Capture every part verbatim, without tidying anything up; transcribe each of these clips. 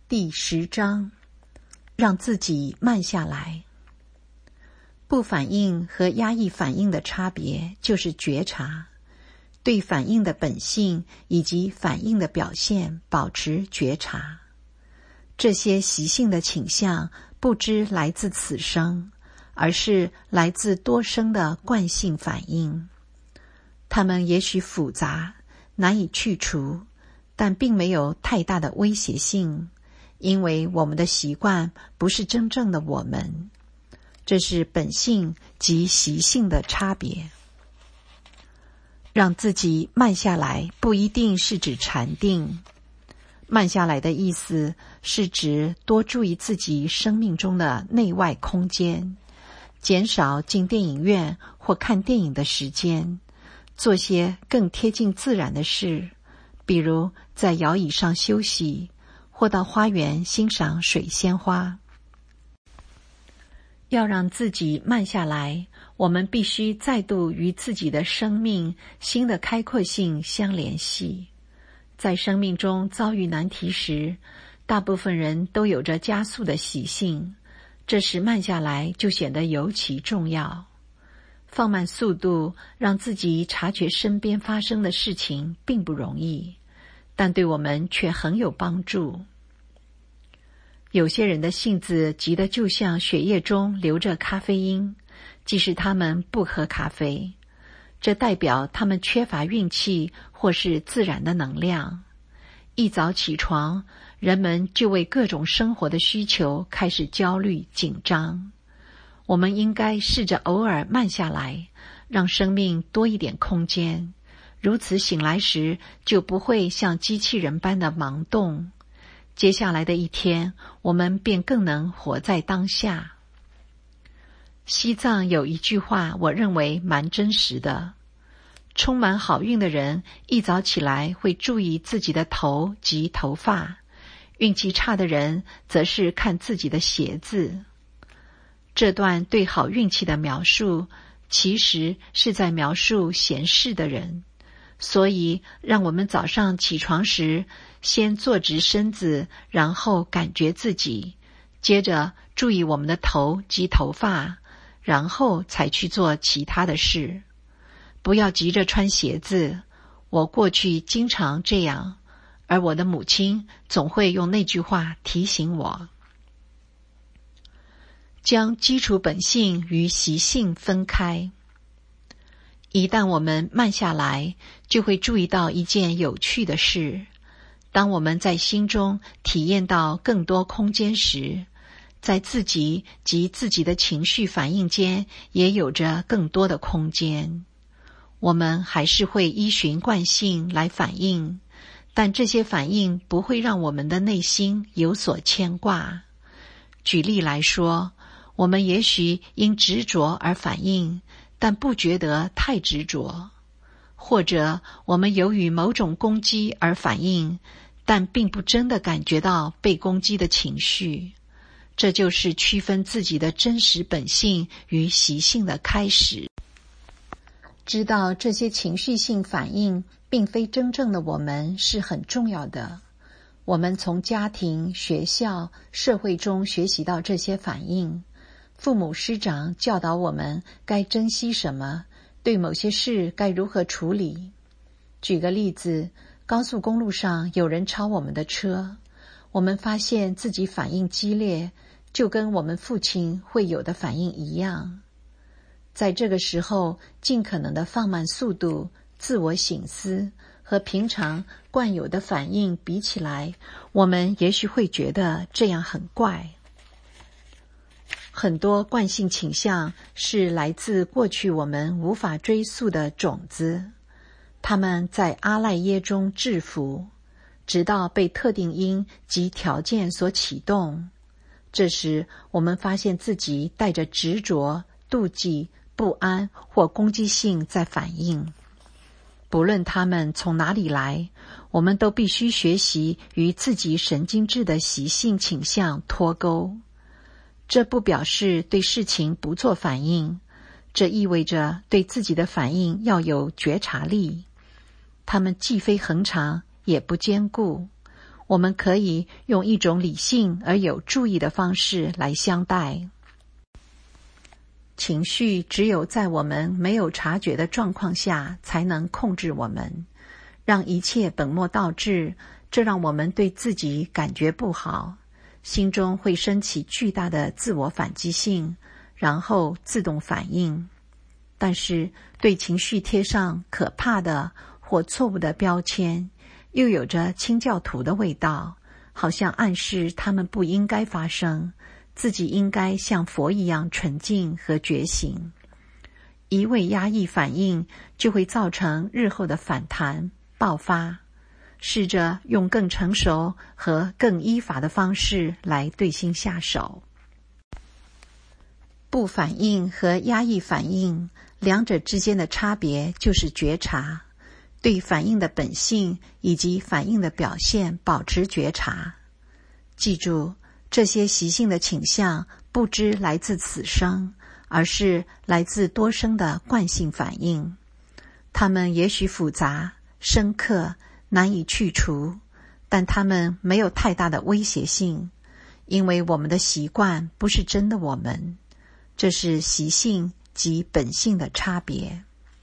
第十章，让自己慢下来。不反应和压抑反应的差别就是觉察，对反应的本性以及反应的表现保持觉察。这些习性的倾向不知来自此生，而是来自多生的惯性反应。它们也许复杂，难以去除，但并没有太大的威胁性，因为我们的习惯不是真正的我们。这是本性及习性的差别。让自己慢下来不一定是指禅定，慢下来的意思是指多注意自己生命中的内外空间，减少进电影院或看电影的时间，做些更贴近自然的事，比如在摇椅上休息，或到花园欣赏水仙花。要让自己慢下来，我们必须再度与自己的生命新的开阔性相联系。在生命中遭遇难题时，大部分人都有着加速的习性，这时慢下来就显得尤其重要。放慢速度，让自己察觉身边发生的事情并不容易，但对我们却很有帮助。有些人的性子急得就像血液中流着咖啡因，即使他们不喝咖啡，这代表他们缺乏运气或是自然的能量。一早起床，人们就为各种生活的需求开始焦虑紧张。我们应该试着偶尔慢下来，让生命多一点空间，如此醒来时就不会像机器人般的忙动。接下来的一天，我们便更能活在当下。西藏有一句话，我认为蛮真实的：充满好运的人一早起来会注意自己的头及头发，运气差的人则是看自己的鞋子。这段对好运气的描述，其实是在描述闲适的人。所以让我们早上起床时，先坐直身子，然后感觉自己，接着注意我们的头及头发，然后才去做其他的事。不要急着穿鞋子，我过去经常这样，而我的母亲总会用那句话提醒我。将基础本性与习性分开。一旦我们慢下来，就会注意到一件有趣的事。当我们在心中体验到更多空间时，在自己及自己的情绪反应间也有着更多的空间。我们还是会依循惯性来反应，但这些反应不会让我们的内心有所牵挂。举例来说，我们也许因执着而反应，但不觉得太执着，或者我们由于某种攻击而反应，但并不真的感觉到被攻击的情绪。这就是区分自己的真实本性与习性的开始。知道这些情绪性反应并非真正的我们是很重要的。我们从家庭、学校、社会中学习到这些反应，父母师长教导我们该珍惜什么，对某些事该如何处理。举个例子，高速公路上有人超我们的车，我们发现自己反应激烈，就跟我们父亲会有的反应一样。在这个时候，尽可能的放慢速度，自我省思，和平常惯有的反应比起来，我们也许会觉得这样很怪。很多惯性倾向是来自过去我们无法追溯的种子，它们在阿赖耶中制服，直到被特定因及条件所启动。这时我们发现自己带着执着、妒忌、不安或攻击性在反应。不论它们从哪里来，我们都必须学习与自己神经质的习性倾向脱钩。这不表示对事情不做反应，这意味着对自己的反应要有觉察力。它们既非恒常，也不坚固。 我们可以用一种理性而有注意的方式来相待。情绪只有在我们没有察觉的状况下才能控制我们，让一切本末倒置，这让我们对自己感觉不好，心中会升起巨大的自我反击性，然后自动反应。但是对情绪贴上可怕的或错误的标签，又有着清教徒的味道，好像暗示他们不应该发生，自己应该像佛一样纯净和觉醒。一味压抑反应，就会造成日后的反弹爆发。试着用更成熟和更依法的方式来对心下手。不反应和压抑反应，两者之间的差别就是觉察，对反应的本性以及反应的表现保持觉察。记住，这些习性的倾向不知来自此生，而是来自多生的惯性反应。它们也许复杂、深刻、难以去除，但它们没有太大的威胁性，因为我们的习惯不是真的我们，这是习性及本性的差别。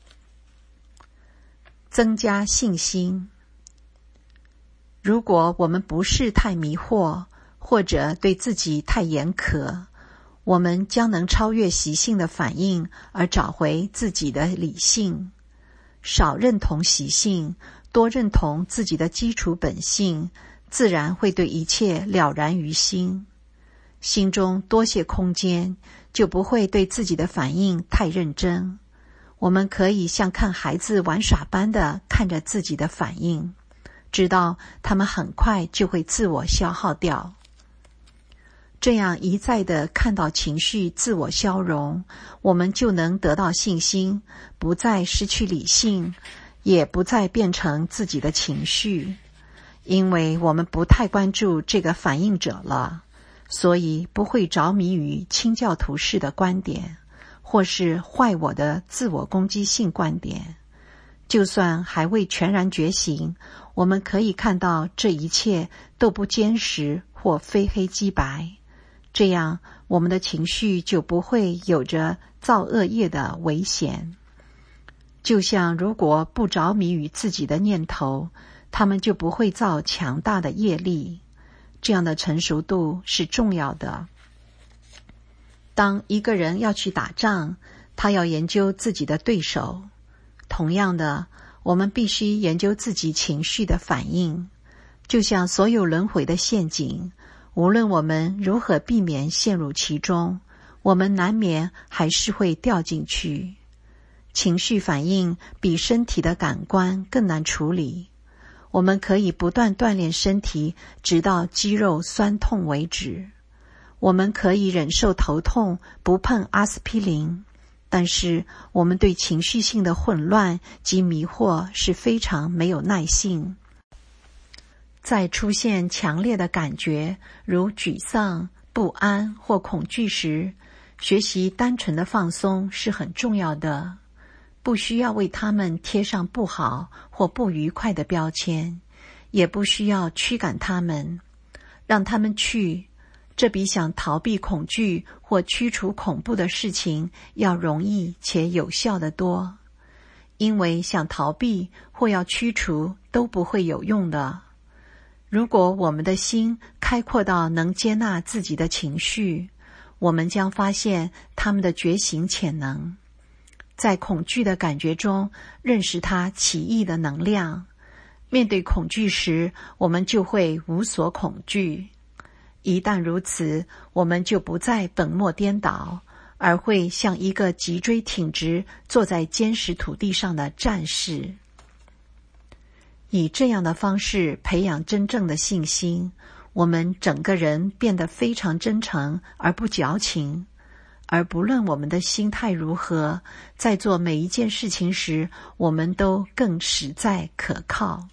增加信心。如果我们不是太迷惑，或者对自己太严苛，我们将能超越习性的反应，而找回自己的理性。少认同习性，多认同自己的基础本性，自然会对一切了然于心。心中多些空间，就不会对自己的反应太认真。我们可以像看孩子玩耍般的看着自己的反应，知道他们很快就会自我消耗掉。这样一再的看到情绪自我消融，我们就能得到信心，不再失去理性，也不再变成自己的情绪。因为我们不太关注这个反应者了，所以不会着迷于清教徒式的观点，或是坏我的自我攻击性观点。就算还未全然觉醒，我们可以看到这一切都不坚实或非黑即白，这样我们的情绪就不会有着造恶业的危险。就像如果不着迷于自己的念头，他们就不会造强大的业力。这样的成熟度是重要的。当一个人要去打仗，他要研究自己的对手。同样的，我们必须研究自己情绪的反应。就像所有轮回的陷阱，无论我们如何避免陷入其中，我们难免还是会掉进去。情绪反应比身体的感官更难处理。我们可以不断锻炼身体，直到肌肉酸痛为止。我们可以忍受头痛，不碰阿司匹林，但是我们对情绪性的混乱及迷惑是非常没有耐性。在出现强烈的感觉，如沮丧、不安或恐惧时，学习单纯的放松是很重要的。不需要为他们贴上不好或不愉快的标签，也不需要驱赶他们，让他们去。这比想逃避恐惧或驱除恐怖的事情要容易且有效得多。因为想逃避或要驱除都不会有用的。如果我们的心开阔到能接纳自己的情绪，我们将发现他们的觉醒潜能。在恐惧的感觉中认识它奇异的能量。面对恐惧时，我们就会无所恐惧。一旦如此，我们就不再本末颠倒，而会像一个脊椎挺直坐在坚实土地上的战士。以这样的方式培养真正的信心，我们整个人变得非常真诚而不矫情。而不论我们的心态如何，在做每一件事情时，我们都更实在可靠。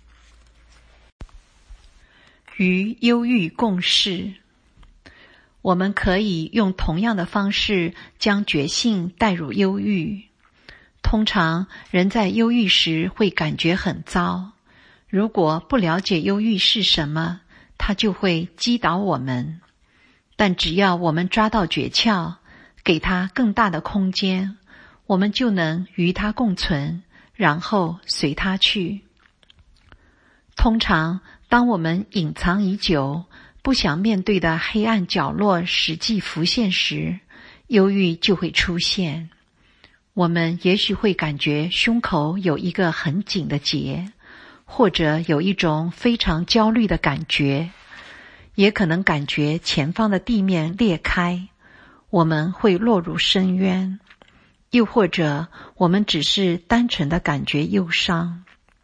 与忧郁共事，我们可以用同样的方式将觉性带入忧郁。通常人在忧郁时会感觉很糟，如果不了解忧郁是什么， 它就会击倒我们。但只要我们抓到诀窍，给它更大的空间，我们就能与它共存，然后随它去。通常当我们隐藏已久，不想面对的黑暗角落实际浮现时，忧郁就会出现。我们也许会感觉胸口有一个很紧的结，或者有一种非常焦虑的感觉，也可能感觉前方的地面裂开，我们会落入深渊，又或者我们只是单纯的感觉忧伤。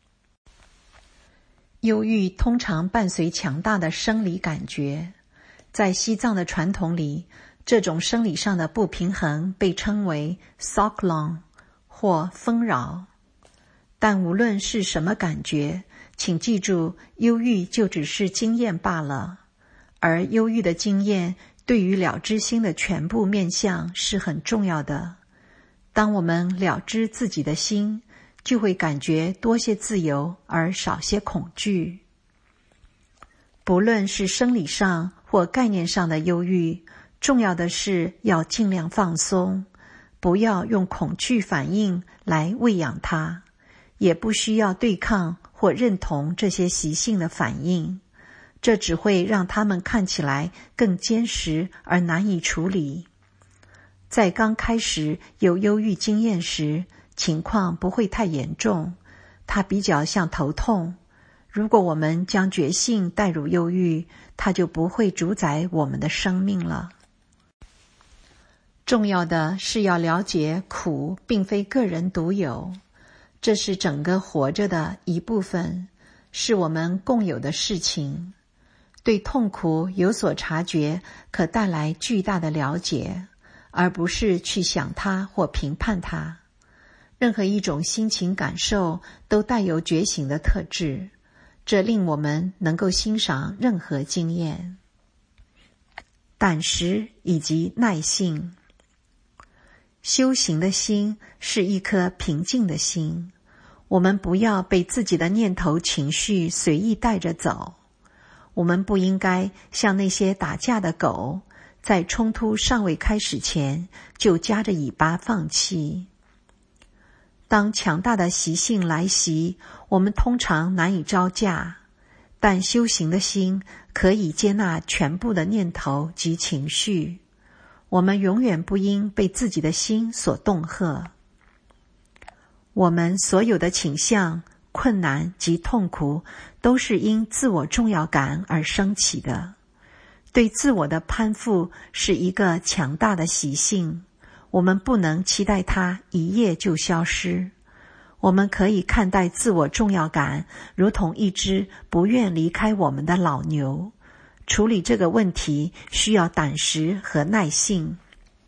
忧郁通常伴随强大的生理感觉，在西藏的传统里，这种生理上的不平衡被称为 Soklong 或丰饶。但无论是什么感觉，请记住，忧郁就只是经验罢了，而忧郁的经验对于了知心的全部面向是很重要的。当我们了知自己的心，就会感觉多些自由而少些恐惧。不论是生理上或概念上的忧郁，重要的是要尽量放松，不要用恐惧反应来喂养它，也不需要对抗或认同这些习性的反应，这只会让它们看起来更坚实而难以处理。在刚开始有忧郁经验时，情况不会太严重，它比较像头痛。如果我们将觉性带入忧郁，它就不会主宰我们的生命了。重要的是要了解苦并非个人独有，这是整个活着的一部分，是我们共有的事情。对痛苦有所察觉，可带来巨大的了解，而不是去想它或评判它。任何一种心情感受都带有觉醒的特质，这令我们能够欣赏任何经验。胆识以及耐性。修行的心是一颗平静的心，我们不要被自己的念头情绪随意带着走。我们不应该像那些打架的狗，在冲突尚未开始前就夹着尾巴放弃。当强大的习性来袭，我们通常难以招架，但修行的心可以接纳全部的念头及情绪。我们永远不应被自己的心所恫吓。我们所有的倾向、困难及痛苦都是因自我重要感而升起的。对自我的攀附是一个强大的习性，我们不能期待它一夜就消失。我们可以看待自我重要感如同一只不愿离开我们的老牛，处理这个问题需要胆识和耐性。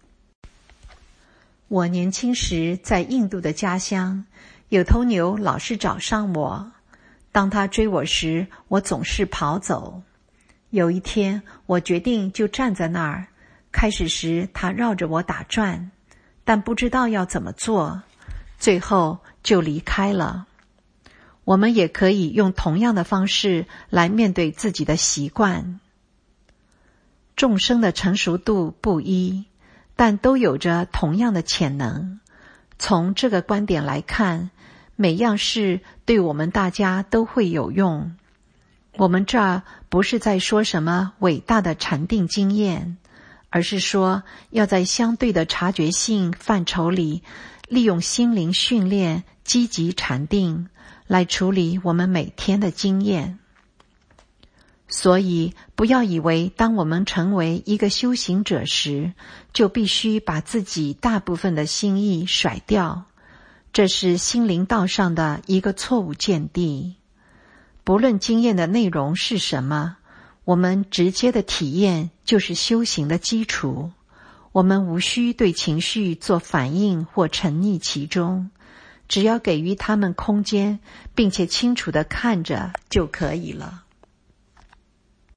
我年轻时在印度的家乡，有头牛老是找上我，当他追我时，我总是跑走。有一天，我决定就站在那儿，开始时他绕着我打转，但不知道要怎么做，最后就离开了。我们也可以用同样的方式来面对自己的习惯。众生的成熟度不一，但都有着同样的潜能。从这个观点来看，每样事对我们大家都会有用。我们这儿不是在说什么伟大的禅定经验，而是说要在相对的察觉性范畴里，利用心灵训练积极禅定来处理我们每天的经验。所以不要以为当我们成为一个修行者时，就必须把自己大部分的心意甩掉，这是心灵道上的一个错误见地。不论经验的内容是什么，我们直接的体验就是修行的基础。我们无需对情绪做反应或沉溺其中，只要给予他们空间，并且清楚地看着就可以了。